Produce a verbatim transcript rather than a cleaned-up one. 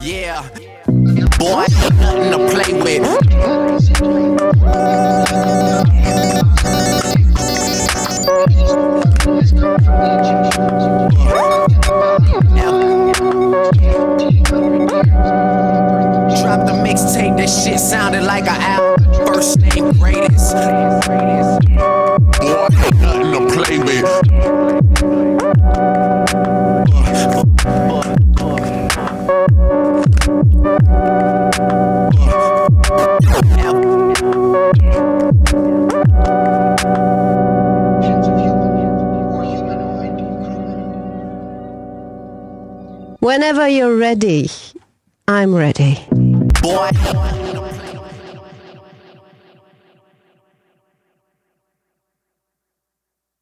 Yeah, boy, nothing to play with. Drop the mixtape, that shit sounded like an album. First name greatest. Boy, nothing to play with. Whenever you're ready, I'm ready. Boy.